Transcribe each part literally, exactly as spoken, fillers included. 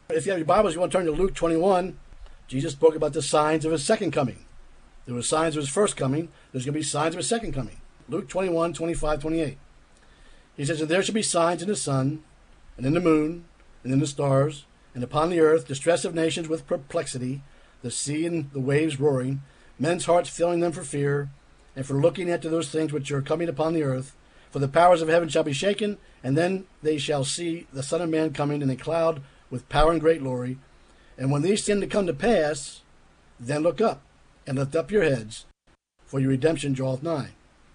If you have your Bibles, you want to turn to Luke twenty-one. Jesus spoke about the signs of his second coming. There were signs of his first coming. There's going to be signs of his second coming. Luke twenty-one, twenty-five, twenty-eight. He says, "And there shall be signs in the sun, and in the moon, and in the stars, and upon the earth, distress of nations with perplexity, the sea and the waves roaring, men's hearts filling them for fear, and for looking after those things which are coming upon the earth. For the powers of heaven shall be shaken, and then they shall see the Son of Man coming in a cloud with power and great glory. And when these things come to pass, then look up, and lift up your heads, for your redemption draweth nigh."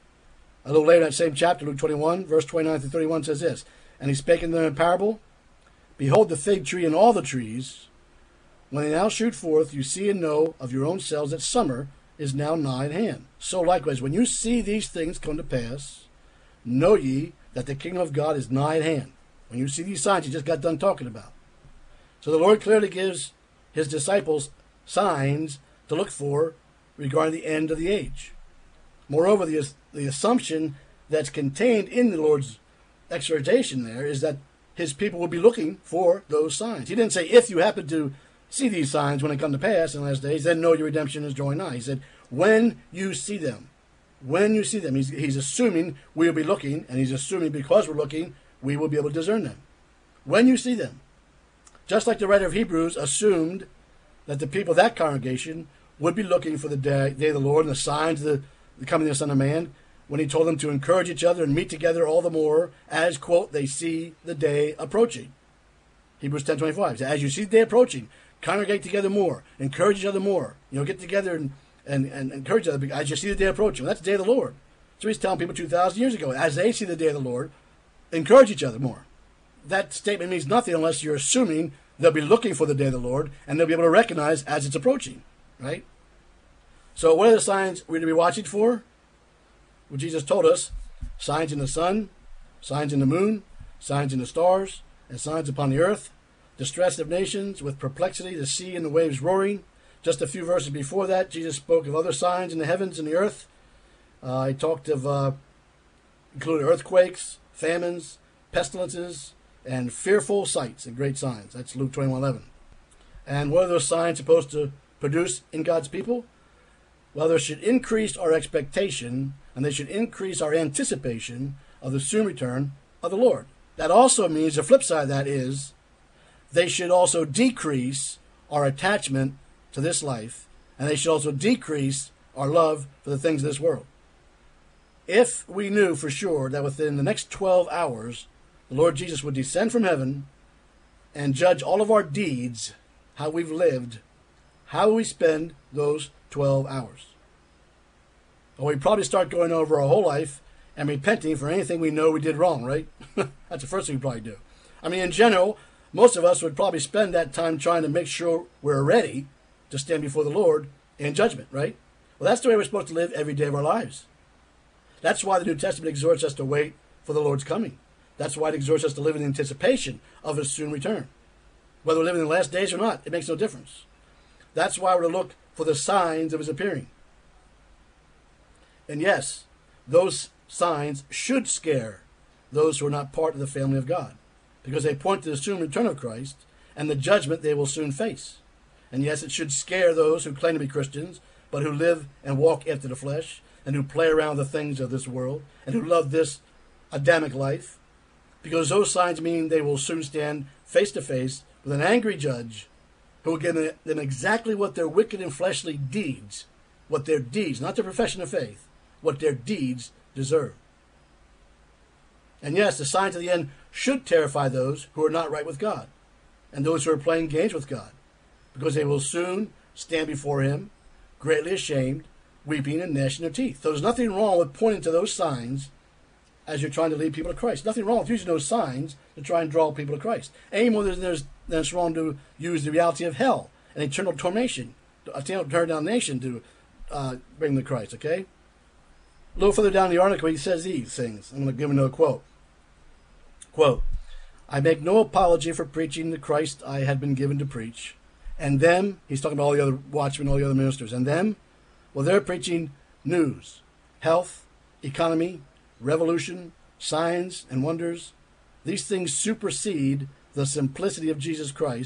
A little later in that same chapter, Luke twenty-one, verse twenty-nine through thirty-one says this, "And he spake unto them in parable, Behold the fig tree and all the trees, when they now shoot forth, you see and know of your own selves that summer is now nigh at hand. So likewise, when you see these things come to pass, know ye that the kingdom of God is nigh at hand." When you see these signs you just got done talking about. So the Lord clearly gives his disciples signs to look for regarding the end of the age. Moreover, the, the assumption that's contained in the Lord's exhortation there is that his people will be looking for those signs. He didn't say, if you happen to see these signs when they come to pass in the last days, then know your redemption is drawing nigh. He said, when you see them. When you see them. He's, he's assuming we'll be looking, and he's assuming because we're looking, we will be able to discern them. When you see them. Just like the writer of Hebrews assumed that the people of that congregation would be looking for the day, day of the Lord and the signs of the, the coming of the Son of Man, when he told them to encourage each other and meet together all the more as, quote, they see the day approaching. Hebrews ten twenty-five. As you see the day approaching, congregate together more, encourage each other more. You know, get together and, and, and encourage each other as you see the day approaching. Well, that's the day of the Lord. So he's telling people two thousand years ago, as they see the day of the Lord, encourage each other more. That statement means nothing unless you're assuming they'll be looking for the day of the Lord and they'll be able to recognize as it's approaching, right? So what are the signs we're to be watching for? Well, Jesus told us, signs in the sun, signs in the moon, signs in the stars, and signs upon the earth, distress of nations with perplexity, the sea and the waves roaring. Just a few verses before that, Jesus spoke of other signs in the heavens and the earth. Uh, he talked of, uh, including earthquakes, famines, pestilences, and fearful sights and great signs. That's Luke twenty-one eleven. And what are those signs supposed to produce in God's people? Well, they should increase our expectation, and they should increase our anticipation of the soon return of the Lord. That also means, the flip side of that is, they should also decrease our attachment to this life, and they should also decrease our love for the things of this world. If we knew for sure that within the next twelve hours, the Lord Jesus would descend from heaven and judge all of our deeds, how we've lived, how we spend those twelve hours. Well, we'd probably start going over our whole life and repenting for anything we know we did wrong, right? That's the first thing we'd probably do. I mean, in general, most of us would probably spend that time trying to make sure we're ready to stand before the Lord in judgment, right? Well, that's the way we're supposed to live every day of our lives. That's why the New Testament exhorts us to wait for the Lord's coming. That's why it exhorts us to live in anticipation of his soon return. Whether we're living in the last days or not, it makes no difference. That's why we're to look for the signs of his appearing. And yes, those signs should scare those who are not part of the family of God, because they point to the soon return of Christ and the judgment they will soon face. And yes, it should scare those who claim to be Christians, but who live and walk after the flesh, and who play around the things of this world, and who love this Adamic life, because those signs mean they will soon stand face to face with an angry judge who will give them exactly what their wicked and fleshly deeds, what their deeds, not their profession of faith, what their deeds deserve. And yes, the signs of the end should terrify those who are not right with God and those who are playing games with God, because they will soon stand before him, greatly ashamed, weeping and gnashing their teeth. So there's nothing wrong with pointing to those signs as you're trying to lead people to Christ. Nothing wrong with using those signs to try and draw people to Christ. Any more than there's than it's wrong to use the reality of hell and eternal tormentation, eternal damnation to uh, bring them to Christ, okay? A little further down the article, he says these things. I'm going to give another quote. Quote, "I make no apology for preaching the Christ I had been given to preach. And them," he's talking about all the other watchmen, all the other ministers, "and them, well, they're preaching news, health, economy, revolution, signs, and wonders. These things supersede the simplicity of Jesus Christ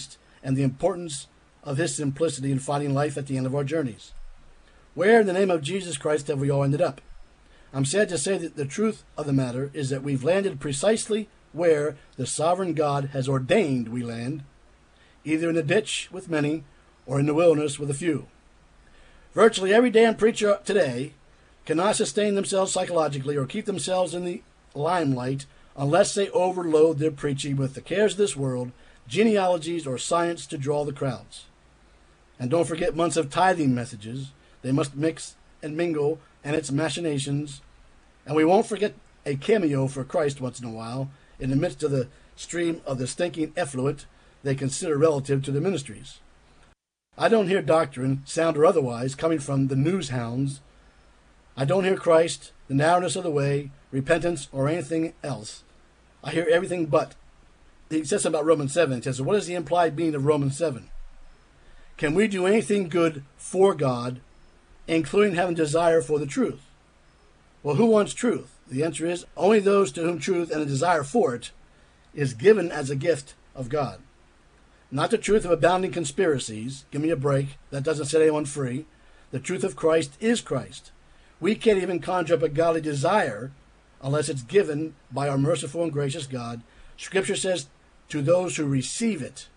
and the importance of his simplicity in finding life at the end of our journeys. Where in the name of Jesus Christ have we all ended up? I'm sad to say that the truth of the matter is that we've landed precisely where the sovereign God has ordained we land, either in the ditch with many or in the wilderness with a few. Virtually every damn preacher today cannot sustain themselves psychologically or keep themselves in the limelight unless they overload their preaching with the cares of this world, genealogies, or science to draw the crowds. And don't forget months of tithing messages. They must mix and mingle and its machinations. And we won't forget a cameo for Christ once in a while in the midst of the stream of the stinking effluent they consider relative to the ministries. I don't hear doctrine, sound or otherwise, coming from the news hounds. I don't hear Christ, the narrowness of the way, repentance, or anything else. I hear everything but. He says something about Romans seven. He says, what is the implied meaning of Romans seven? Can we do anything good for God, including having desire for the truth? Well, who wants truth? The answer is only those to whom truth and a desire for it is given as a gift of God. Not the truth of abounding conspiracies. Give me a break. That doesn't set anyone free. The truth of Christ is Christ. We can't even conjure up a godly desire unless it's given by our merciful and gracious God. Scripture says, to those who receive it,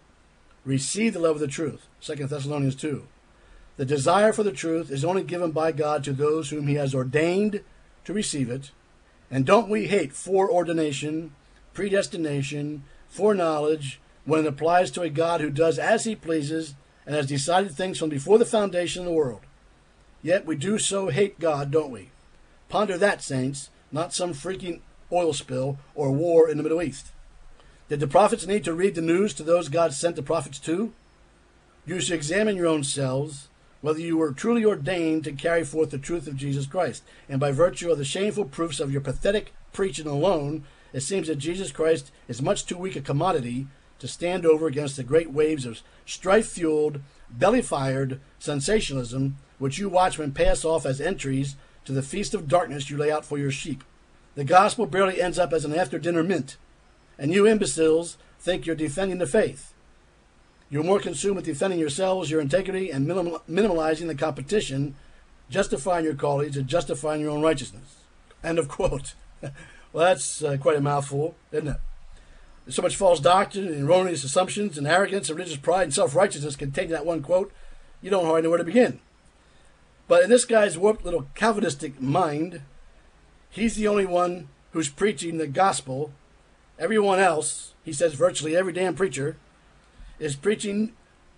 receive the love of the truth. Second Thessalonians two. The desire for the truth is only given by God to those whom he has ordained to receive it. And don't we hate foreordination, predestination, foreknowledge, when it applies to a God who does as he pleases and has decided things from before the foundation of the world. Yet we do so hate God, don't we? Ponder that, saints, not some freaking oil spill or war in the Middle East. Did the prophets need to read the news to those God sent the prophets to? You should examine your own selves, whether you were truly ordained to carry forth the truth of Jesus Christ. And by virtue of the shameful proofs of your pathetic preaching alone, it seems that Jesus Christ is much too weak a commodity to stand over against the great waves of strife-fueled, belly-fired sensationalism which you watchmen pass off as entries to the feast of darkness you lay out for your sheep. The gospel barely ends up as an after-dinner mint, and you imbeciles think you're defending the faith. You're more consumed with defending yourselves, your integrity, and minim- minimalizing the competition, justifying your colleagues, and justifying your own righteousness. End of quote. Well, that's uh, quite a mouthful, isn't it? There's so much false doctrine and erroneous assumptions and arrogance and religious pride and self-righteousness contained in that one quote, you don't hardly know where to begin. But in this guy's warped little Calvinistic mind, he's the only one who's preaching the gospel. Everyone else, he says virtually every damn preacher, is preaching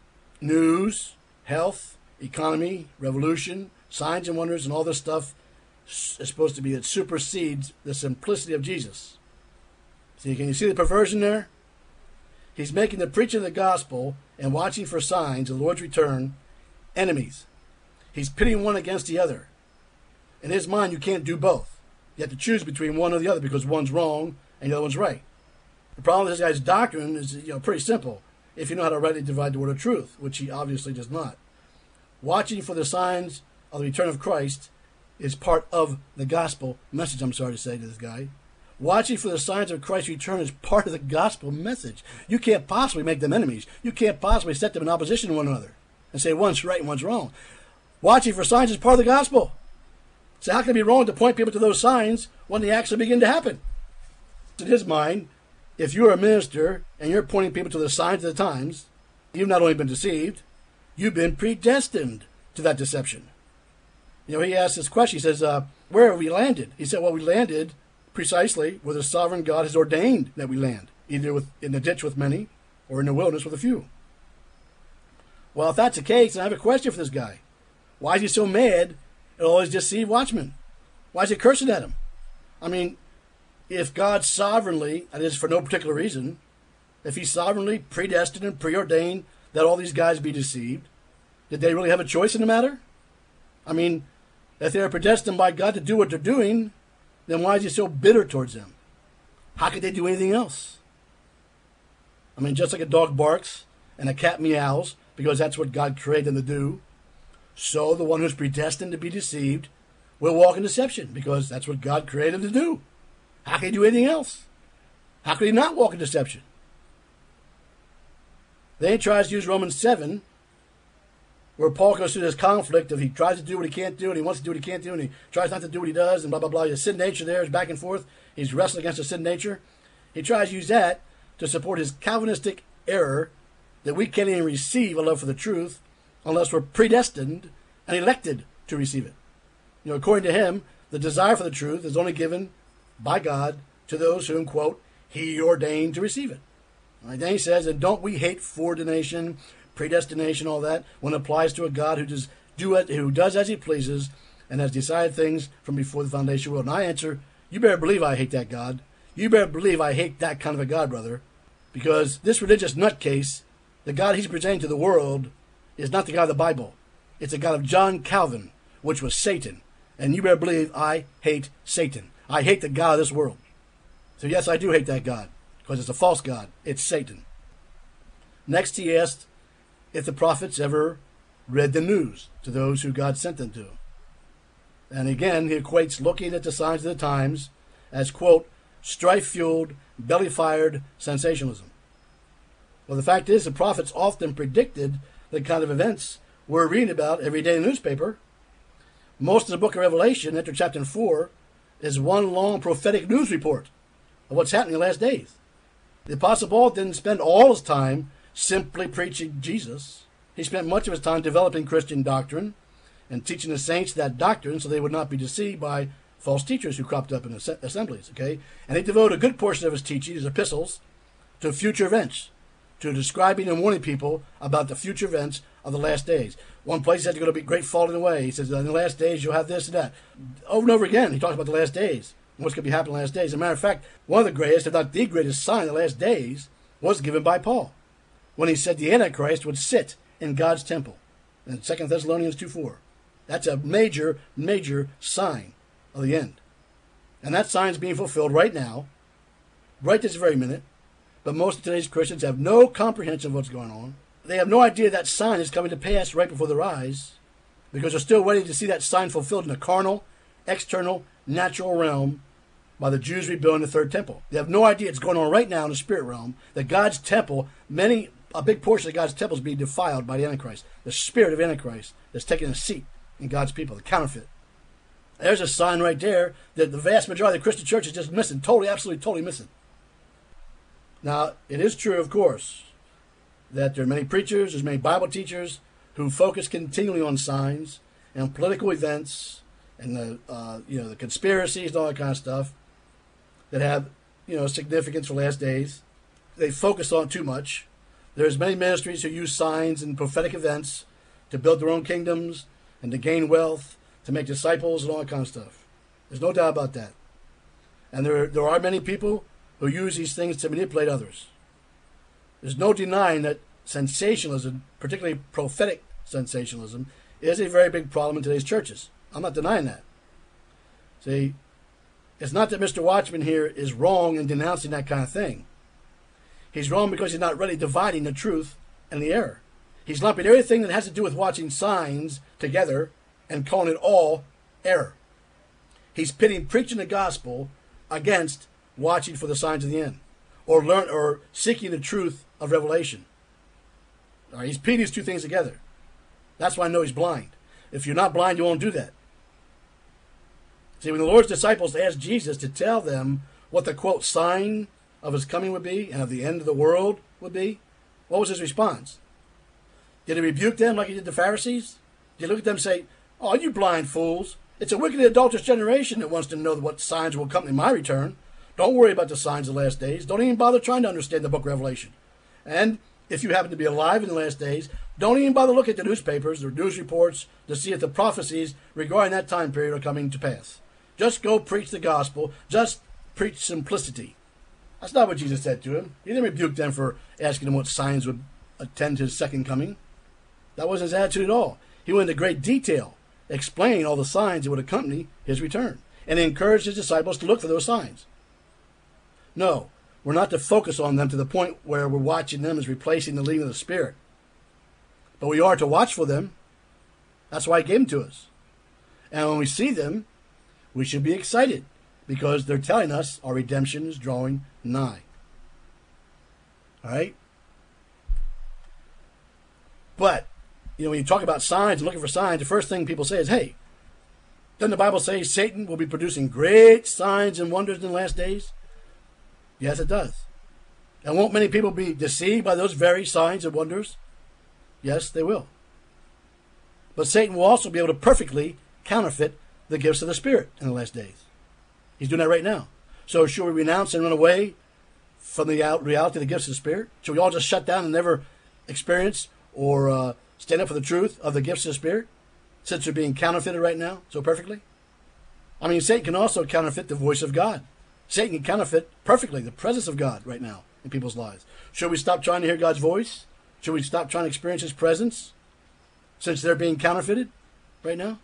news, health, economy, revolution, signs and wonders, and all this stuff is supposed to be that supersedes the simplicity of Jesus. See, can you see the perversion there? He's making the preaching of the gospel and watching for signs of the Lord's return enemies. He's pitting one against the other. In his mind, you can't do both. You have to choose between one or the other because one's wrong and the other one's right. The problem with this guy's doctrine is, you know, pretty simple if you know how to rightly divide the word of truth, which he obviously does not. Watching for the signs of the return of Christ is part of the gospel message, I'm sorry to say to this guy. Watching for the signs of Christ's return is part of the gospel message. You can't possibly make them enemies. You can't possibly set them in opposition to one another and say one's right and one's wrong. Watching for signs is part of the gospel. So how can it be wrong to point people to those signs when they actually begin to happen? In his mind, if you're a minister and you're pointing people to the signs of the times, you've not only been deceived, you've been predestined to that deception. You know, he asked this question. He says, uh, where have we landed? He said, well, we landed precisely where the sovereign God has ordained that we land, either with, in the ditch with many or in the wilderness with a few. Well, if that's the case, then I have a question for this guy. Why is he so mad at all these deceived watchmen? Why is he cursing at him? I mean, if God sovereignly, that is for no particular reason, if he sovereignly predestined and preordained that all these guys be deceived, did they really have a choice in the matter? I mean, if they are predestined by God to do what they're doing, then why is he so bitter towards them? How could they do anything else? I mean, just like a dog barks and a cat meows because that's what God created them to do, so the one who's predestined to be deceived will walk in deception because that's what God created him to do. How can he do anything else? How could he not walk in deception? Then he tries to use Romans seven, where Paul goes through this conflict of he tries to do what he can't do, and he wants to do what he can't do, and he tries not to do what he does, and blah, blah, blah. His sin nature there is back and forth. He's wrestling against the sin nature. He tries to use that to support his Calvinistic error that we can't even receive a love for the truth unless we're predestined and elected to receive it. You know, according to him, the desire for the truth is only given by God to those whom, quote, he ordained to receive it. Right? Then he says, and don't we hate foreordination, predestination, all that, when it applies to a God who does do it, who does as he pleases and has decided things from before the foundation of the world? And I answer, you better believe I hate that God. You better believe I hate that kind of a God, brother, because this religious nutcase, the God he's presenting to the world, is not the God of the Bible. It's the God of John Calvin, which was Satan. And you better believe I hate Satan. I hate the God of this world. So yes, I do hate that God, because it's a false God. It's Satan. Next, he asked if the prophets ever read the news to those who God sent them to. And again, he equates looking at the signs of the times as, quote, strife-fueled, belly-fired sensationalism. Well, the fact is, the prophets often predicted the kind of events we're reading about every day in the newspaper. Most of the book of Revelation, after chapter four, is one long prophetic news report of what's happening in the last days. The Apostle Paul didn't spend all his time simply preaching Jesus. He spent much of his time developing Christian doctrine and teaching the saints that doctrine so they would not be deceived by false teachers who cropped up in assemblies, okay? And he devoted a good portion of his teaching, his epistles, to future events, to describing and warning people about the future events of the last days. One place he said there's going to be great falling away. He says, in the last days you'll have this and that. Over and over again, he talks about the last days and what's going to be happening in the last days. As a matter of fact, one of the greatest, if not the greatest sign of the last days was given by Paul when he said the Antichrist would sit in God's temple in Second Thessalonians two four. That's a major, major sign of the end. And that sign is being fulfilled right now, right this very minute. But most of today's Christians have no comprehension of what's going on. They have no idea that sign is coming to pass right before their eyes because they're still waiting to see that sign fulfilled in the carnal, external, natural realm by the Jews rebuilding the third temple. They have no idea it's going on right now in the spirit realm, that God's temple, many, a big portion of God's temple is being defiled by the Antichrist. The spirit of Antichrist that's taking a seat in God's people, the counterfeit. There's a sign right there that the vast majority of the Christian church is just missing, totally, absolutely, totally missing. Now, it is true, of course, that there are many preachers, there's many Bible teachers who focus continually on signs and political events and the uh, you know the conspiracies and all that kind of stuff that have you know significance for last days. They focus on too much. There's many ministries who use signs and prophetic events to build their own kingdoms and to gain wealth, to make disciples and all that kind of stuff. There's no doubt about that. And there there are many people who use these things to manipulate others. There's no denying that sensationalism, particularly prophetic sensationalism, is a very big problem in today's churches. I'm not denying that. See, it's not that Mister Watchman here is wrong in denouncing that kind of thing. He's wrong because he's not really dividing the truth and the error. He's lumping everything that has to do with watching signs together and calling it all error. He's pitting preaching the gospel against watching for the signs of the end, or learn, or seeking the truth of Revelation. All right, he's pitting these two things together. That's why I know he's blind. If you're not blind, you won't do that. See, when the Lord's disciples asked Jesus to tell them what the, quote, sign of his coming would be and of the end of the world would be, what was his response? Did he rebuke them like he did the Pharisees? Did he look at them and say, oh, you blind fools, it's a wicked and adulterous generation that wants to know what signs will accompany my return. Don't worry about the signs of the last days. Don't even bother trying to understand the book of Revelation. And if you happen to be alive in the last days, don't even bother looking at the newspapers or news reports to see if the prophecies regarding that time period are coming to pass. Just go preach the gospel. Just preach simplicity. That's not what Jesus said to him. He didn't rebuke them for asking him what signs would attend his second coming. That wasn't his attitude at all. He went into great detail, explaining all the signs that would accompany his return, and he encouraged his disciples to look for those signs. No, we're not to focus on them to the point where we're watching them as replacing the leading of the Spirit. But we are to watch for them. That's why he gave them to us. And when we see them, we should be excited because they're telling us our redemption is drawing nigh. All right? But, you know, when you talk about signs and looking for signs, the first thing people say is, hey, doesn't the Bible say Satan will be producing great signs and wonders in the last days? Yes, it does. And won't many people be deceived by those very signs and wonders? Yes, they will. But Satan will also be able to perfectly counterfeit the gifts of the Spirit in the last days. He's doing that right now. So should we renounce and run away from the reality of the gifts of the Spirit? Should we all just shut down and never experience or uh, stand up for the truth of the gifts of the Spirit, since they're being counterfeited right now so perfectly? I mean, Satan can also counterfeit the voice of God. Satan can counterfeit perfectly the presence of God right now in people's lives. Should we stop trying to hear God's voice? Should we stop trying to experience His presence, since they're being counterfeited right now?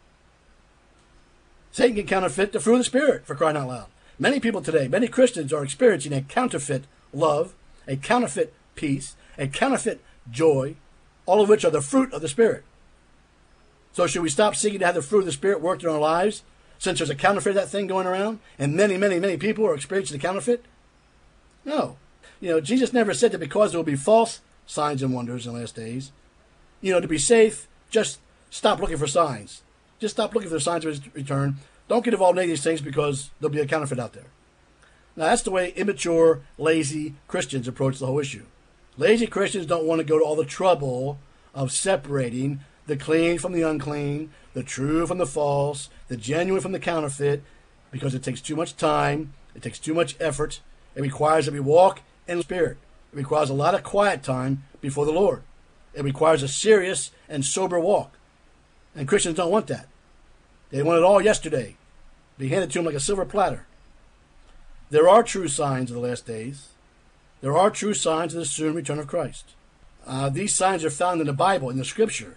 Satan can counterfeit the fruit of the Spirit, for crying out loud. Many people today, many Christians are experiencing a counterfeit love, a counterfeit peace, a counterfeit joy, all of which are the fruit of the Spirit. So should we stop seeking to have the fruit of the Spirit worked in our lives, since there's a counterfeit of that thing going around, and many, many, many people are experiencing the counterfeit? No. You know, Jesus never said that because there will be false signs and wonders in the last days, you know, to be safe, just stop looking for signs. Just stop looking for the signs of His return. Don't get involved in any of these things, because there'll be a counterfeit out there. Now, that's the way immature, lazy Christians approach the whole issue. Lazy Christians don't want to go to all the trouble of separating the clean from the unclean, the true from the false, the genuine from the counterfeit, because it takes too much time, it takes too much effort. It requires that we walk in the Spirit. It requires a lot of quiet time before the Lord. It requires a serious and sober walk. And Christians don't want that. They want it all yesterday, be handed to them like a silver platter. There are true signs of the last days. There are true signs of the soon return of Christ. Uh, these signs are found in the Bible, in the Scripture.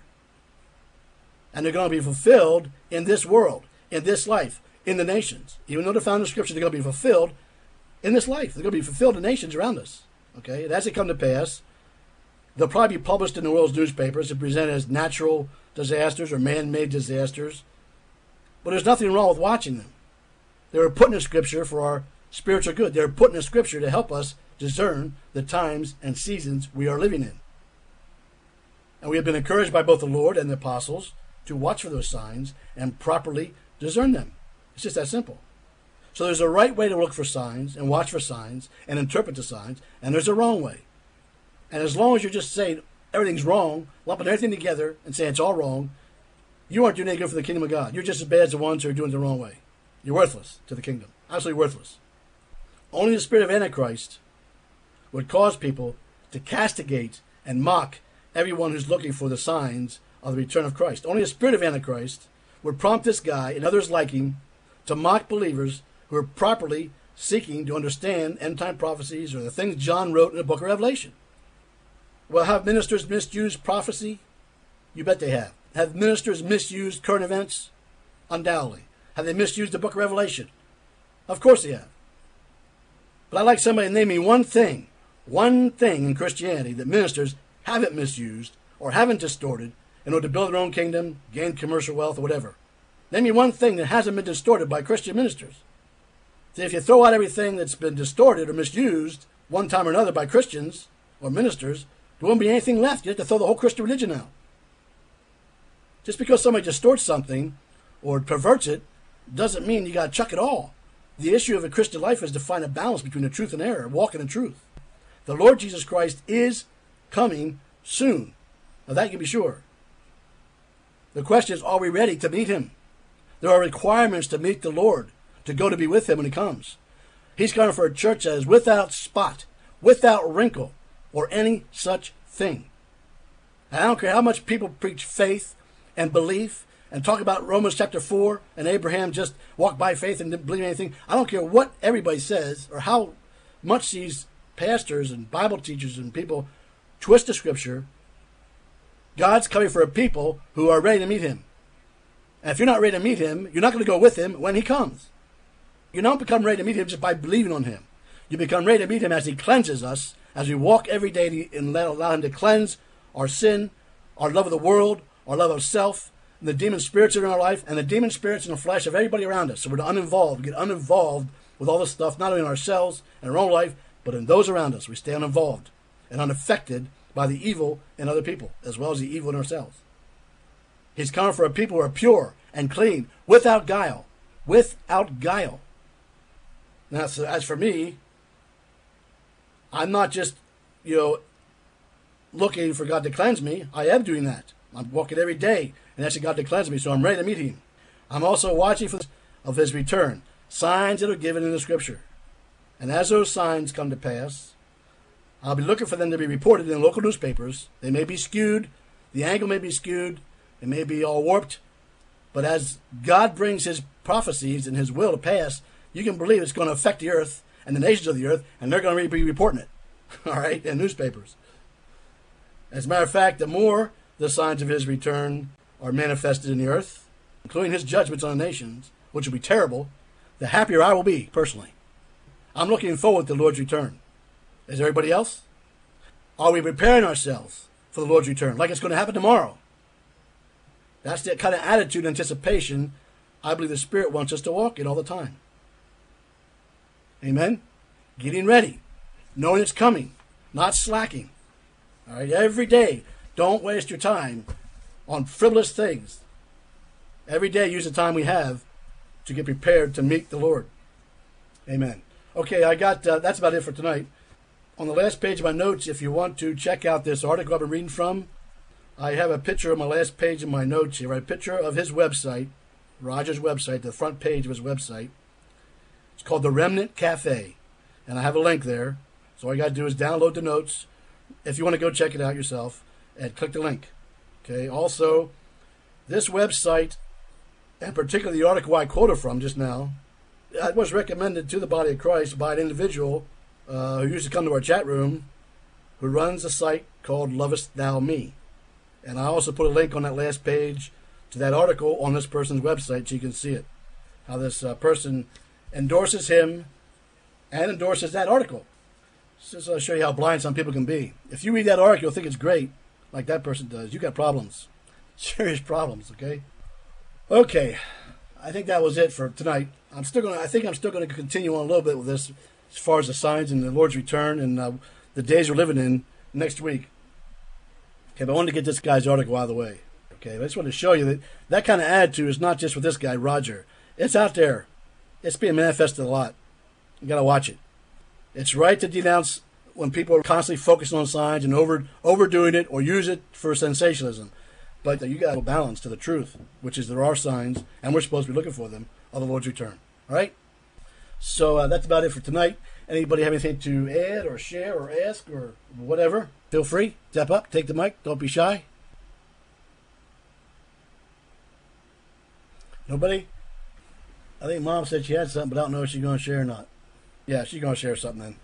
And they're going to be fulfilled in this world, in this life, in the nations. Even though they're found in the Scripture, they're going to be fulfilled in this life. They're going to be fulfilled in nations around us. Okay? And as they come to pass, they'll probably be published in the world's newspapers and presented as natural disasters or man-made disasters. But there's nothing wrong with watching them. They were put in the Scripture for our spiritual good. They were put in the Scripture to help us discern the times and seasons we are living in. And we have been encouraged by both the Lord and the apostles to watch for those signs and properly discern them. It's just that simple. So there's a right way to look for signs and watch for signs and interpret the signs, and there's a wrong way. And as long as you're just saying everything's wrong, lumping everything together and saying it's all wrong, you aren't doing any good for the kingdom of God. You're just as bad as the ones who are doing it the wrong way. You're worthless to the kingdom. Absolutely worthless. Only the spirit of Antichrist would cause people to castigate and mock everyone who's looking for the signs of the return of Christ. Only the spirit of Antichrist would prompt this guy and others like him to mock believers who are properly seeking to understand end-time prophecies or the things John wrote in the book of Revelation. Well, have ministers misused prophecy? You bet they have. Have ministers misused current events? Undoubtedly. Have they misused the book of Revelation? Of course they have. But I'd like somebody to name me one thing, one thing in Christianity that ministers haven't misused or haven't distorted in order to build their own kingdom, gain commercial wealth, or whatever. Name me one thing that hasn't been distorted by Christian ministers. See, if you throw out everything that's been distorted or misused one time or another by Christians or ministers, there won't be anything left. You have to throw the whole Christian religion out. Just because somebody distorts something or perverts it doesn't mean you got to chuck it all. The issue of a Christian life is to find a balance between the truth and error, walking in truth. The Lord Jesus Christ is coming soon. Now that you can be sure. The question is, are we ready to meet Him? There are requirements to meet the Lord, to go to be with Him when He comes. He's coming for a church that is without spot, without wrinkle, or any such thing. And I don't care how much people preach faith and belief and talk about Romans chapter four and Abraham just walked by faith and didn't believe anything. I don't care what everybody says or how much these pastors and Bible teachers and people twist the Scripture. God's coming for a people who are ready to meet Him. And if you're not ready to meet Him, you're not going to go with Him when He comes. You don't become ready to meet Him just by believing on Him. You become ready to meet Him as He cleanses us, as we walk every day and allow Him to cleanse our sin, our love of the world, our love of self, and the demon spirits that are in our life, and the demon spirits in the flesh of everybody around us. So we're uninvolved, get uninvolved with all this stuff, not only in ourselves and our own life, but in those around us. We stay uninvolved and unaffected by the evil in other people, as well as the evil in ourselves. He's coming for a people who are pure and clean, without guile. Without guile. Now, so as for me, I'm not just, you know, looking for God to cleanse me. I am doing that. I'm walking every day and asking God to cleanse me, so I'm ready to meet Him. I'm also watching for of His return, signs that are given in the Scripture. And as those signs come to pass, I'll be looking for them to be reported in local newspapers. They may be skewed. The angle may be skewed. It may be all warped. But as God brings His prophecies and His will to pass, you can believe it's going to affect the earth and the nations of the earth, and they're going to be reporting it, all right, in newspapers. As a matter of fact, the more the signs of His return are manifested in the earth, including His judgments on the nations, which will be terrible, the happier I will be, personally. I'm looking forward to the Lord's return. Is everybody else? Are we preparing ourselves for the Lord's return, like it's going to happen tomorrow? That's the kind of attitude and anticipation I believe the Spirit wants us to walk in all the time. Amen? Getting ready, knowing it's coming, not slacking. All right, every day, don't waste your time on frivolous things. Every day, use the time we have to get prepared to meet the Lord. Amen. Okay, I got uh, that's about it for tonight. On the last page of my notes, if you want to check out this article I've been reading from, I have a picture of my last page of my notes here. A picture of his website, Roger's website, the front page of his website. It's called The Remnant Cafe, and I have a link there. So all you got to do is download the notes if you want to go check it out yourself, and click the link. Okay. Also, this website, and particularly the article I quoted from just now, it was recommended to the body of Christ by an individual uh, who used to come to our chat room, who runs a site called Lovest Thou Me. And I also put a link on that last page to that article on this person's website so you can see it. How this uh, person endorses him and endorses that article. Just to show you how blind some people can be. If you read that article, you'll think it's great, like that person does. You got problems. Serious problems, okay? Okay. I think that was it for tonight. I'm still gonna I think I'm still gonna continue on a little bit with this as far as the signs and the Lord's return and uh, the days we're living in next week. Okay, but I wanted to get this guy's article out of the way. Okay, I just wanted to show you that that kind of attitude is not just with this guy, Roger. It's out there. It's being manifested a lot. You got to watch it. It's right to denounce when people are constantly focusing on signs and over overdoing it or use it for sensationalism. But you got to balance to the truth, which is there are signs, and we're supposed to be looking for them, of the Lord's return. All right? So uh, that's about it for tonight. Anybody have anything to add or share or ask or whatever? Feel free. Step up. Take the mic. Don't be shy. Nobody? I think Mom said she had something, but I don't know if she's going to share or not. Yeah, she's going to share something then.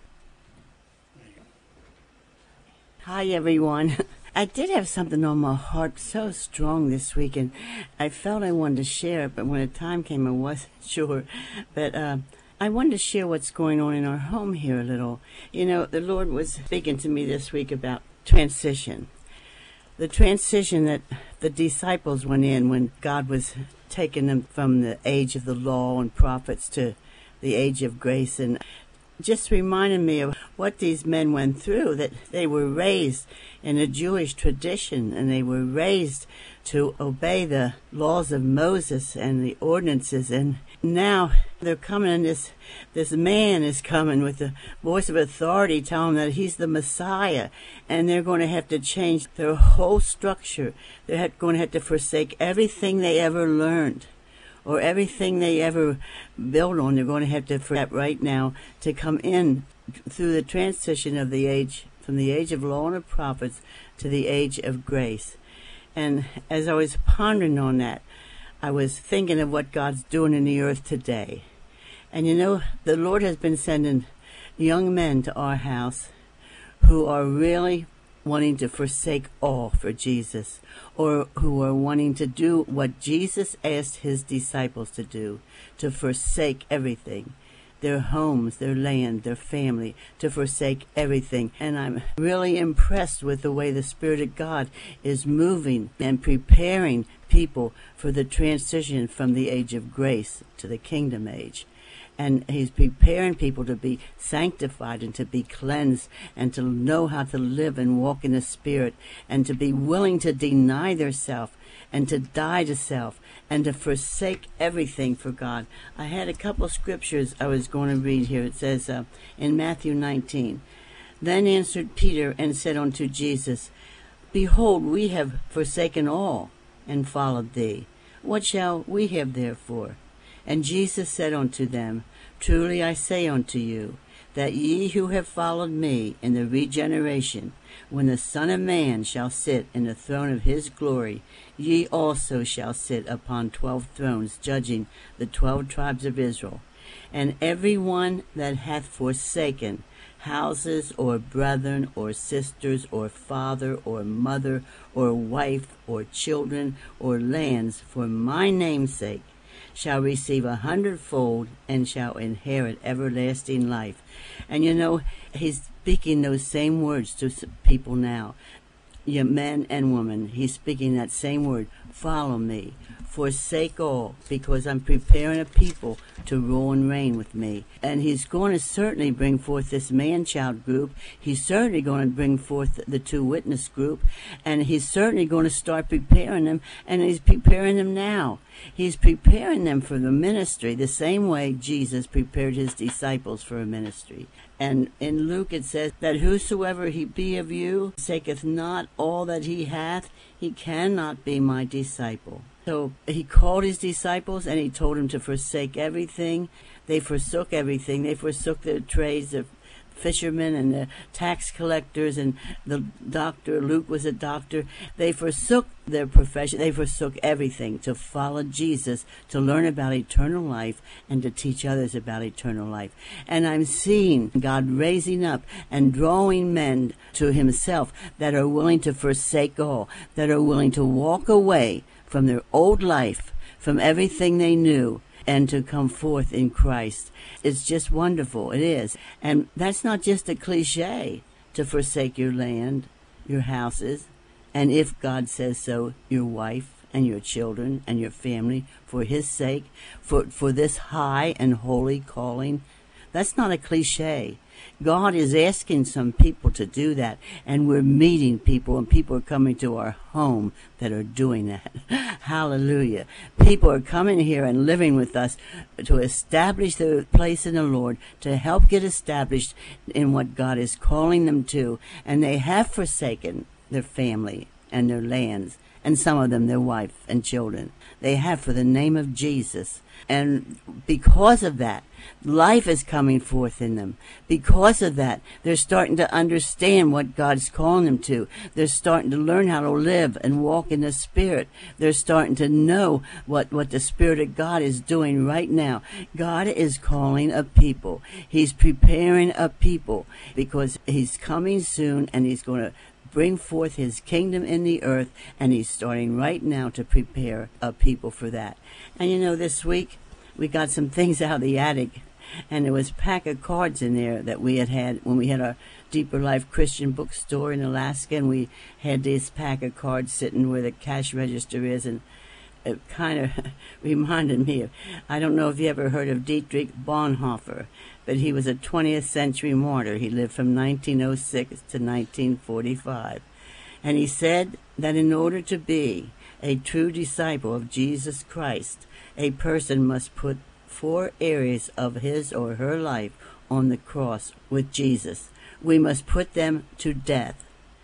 Hi, everyone. I did have something on my heart so strong this week, and I felt I wanted to share it, but when the time came, I wasn't sure. But uh, I wanted to share what's going on in our home here a little. You know, the Lord was speaking to me this week about transition. The transition that the disciples went in when God was taking them from the age of the law and prophets to the age of grace, and just reminded me of what these men went through, that they were raised in a Jewish tradition and they were raised to obey the laws of Moses and the ordinances, and now they're coming and this this man is coming with the voice of authority telling them that he's the Messiah, and they're going to have to change their whole structure. They're going to have to forsake everything they ever learned or everything they ever built on. They're going to have to forget right now to come in through the transition of the age, from the age of law and of prophets to the age of grace. And as I was pondering on that, I was thinking of what God's doing in the earth today. And you know, the Lord has been sending young men to our house who are really wanting to forsake all for Jesus, or who are wanting to do what Jesus asked his disciples to do, to forsake everything, their homes, their land, their family, to forsake everything. And I'm really impressed with the way the Spirit of God is moving and preparing people for the transition from the age of grace to the kingdom age. And he's preparing people to be sanctified and to be cleansed and to know how to live and walk in the Spirit and to be willing to deny their self and to die to self and to forsake everything for God. I had a couple of scriptures I was going to read here. It says uh, in Matthew nineteen, "Then answered Peter and said unto Jesus, Behold, we have forsaken all and followed thee. What shall we have therefore? And Jesus said unto them, Truly I say unto you, that ye who have followed me in the regeneration, when the Son of Man shall sit in the throne of his glory, ye also shall sit upon twelve thrones, judging the twelve tribes of Israel. And every one that hath forsaken houses, or brethren, or sisters, or father, or mother, or wife, or children, or lands, for my name's sake, shall receive a hundredfold and shall inherit everlasting life." And you know, he's speaking those same words to people now, you men and women. He's speaking that same word, follow me, forsake all, because I'm preparing a people to rule and reign with me. And he's going to certainly bring forth this man-child group. He's certainly going to bring forth the two witness group. And he's certainly going to start preparing them, and he's preparing them now. He's preparing them for the ministry the same way Jesus prepared his disciples for a ministry. And in Luke it says that whosoever he be of you forsaketh not all that he hath, he cannot be my disciple. So he called his disciples and he told them to forsake everything. They forsook everything. They forsook their trades of fishermen and the tax collectors and the doctor. Luke was a doctor. They forsook their profession. They forsook everything to follow Jesus, to learn about eternal life and to teach others about eternal life. And I'm seeing God raising up and drawing men to himself that are willing to forsake all, that are willing to walk away from their old life, from everything they knew, and to come forth in Christ. It's just wonderful. It is. And that's not just a cliche, to forsake your land, your houses, and if God says so, your wife and your children and your family, for his sake, for, for this high and holy calling. That's not a cliche. God is asking some people to do that, and we're meeting people, and people are coming to our home that are doing that. Hallelujah. People are coming here and living with us to establish their place in the Lord, to help get established in what God is calling them to, and they have forsaken their family and their lands, and some of them their wife and children. They have, for the name of Jesus. And because of that, life is coming forth in them. Because of that, they're starting to understand what God's calling them to. They're starting to learn how to live and walk in the Spirit. They're starting to know what, what the Spirit of God is doing right now. God is calling a people. He's preparing a people because he's coming soon, and he's going to bring forth his kingdom in the earth, and he's starting right now to prepare a people for that. And you know, this week we got some things out of the attic, and there was a pack of cards in there that we had had when we had our Deeper Life Christian bookstore in Alaska, and we had this pack of cards sitting where the cash register is, and it kind of reminded me of, I don't know if you ever heard of Dietrich Bonhoeffer, but he was a twentieth century martyr. He lived from nineteen oh six to nineteen forty-five. And he said that in order to be a true disciple of Jesus Christ, a person must put four areas of his or her life on the cross with Jesus. We must put them to death.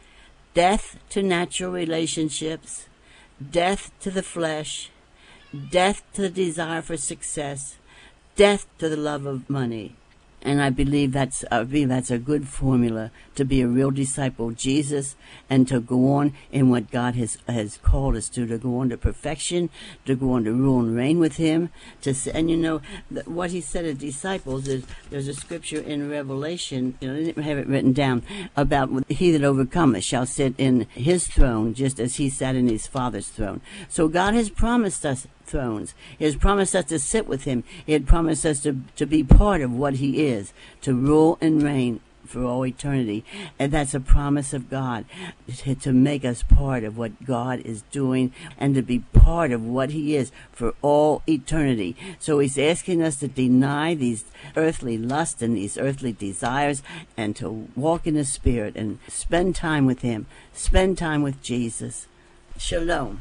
Death to natural relationships, death to the flesh, death to the desire for success, death to the love of money. And I believe that's I believe that's a good formula to be a real disciple of Jesus and to go on in what God has has called us to, to go on to perfection, to go on to rule and reign with him. To And you know, what he said of disciples is, there's a scripture in Revelation, you know, I didn't have it written down, about he that overcometh shall sit in his throne just as he sat in his Father's throne. So God has promised us thrones. He has promised us to sit with him. He had promised us to, to be part of what he is, to rule and reign for all eternity. And that's a promise of God, to, to make us part of what God is doing and to be part of what he is for all eternity. So he's asking us to deny these earthly lusts and these earthly desires and to walk in the Spirit and spend time with him, spend time with Jesus. Shalom.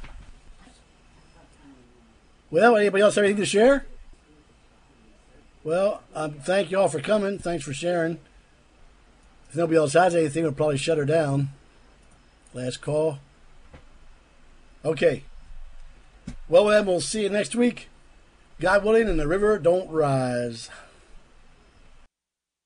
Well, anybody else have anything to share? Well, um, thank you all for coming. Thanks for sharing. If nobody else has anything, we'll probably shut her down. Last call. Okay. Well, then we'll see you next week. God willing, and the river don't rise.